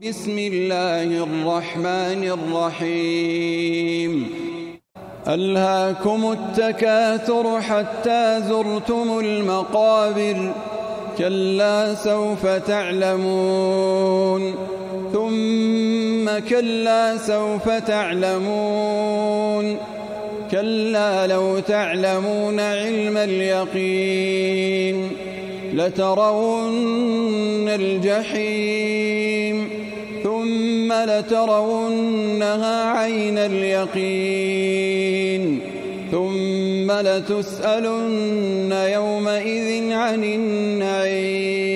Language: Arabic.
بسم الله الرحمن الرحيم ألهاكم التكاثر حتى زرتم المقابر كلا سوف تعلمون ثم كلا سوف تعلمون كلا لو تعلمون علم اليقين لترون الجحيم ثم لترونها عين اليقين ثم لتسألن يومئذ عن النعيم.